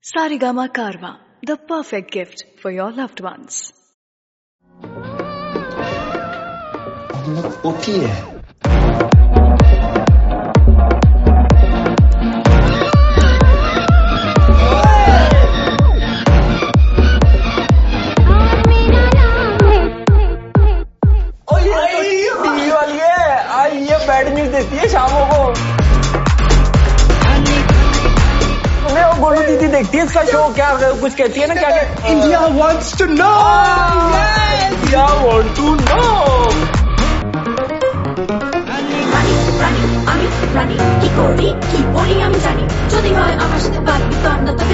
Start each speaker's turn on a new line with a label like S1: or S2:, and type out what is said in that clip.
S1: Sarigama Karma, the perfect gift for your loved ones.
S2: O que é?
S3: ये bad news देती है शामों को। मैं वो गोलू दीदी देखती है इसका शो, क्या कुछ कहती है ना, क्या
S2: India wants to know.
S3: India want to know.
S4: রানী কি করি কি বলি আমি জানি, যদি হয় আমার সাথে বাদ বিতন্ডতা